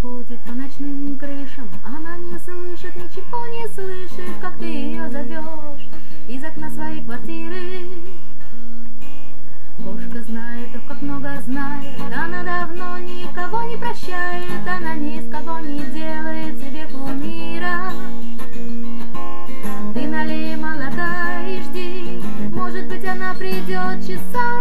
ходит по ночным крышам, она не слышит, ничего не слышит, как ты ее зовешь из окна своей квартиры. Кошка знает, ох, как много знает, она давно никого не прощает, она ни с кого не делает себе кумира. Ты налей молока и жди, может быть, она придет часа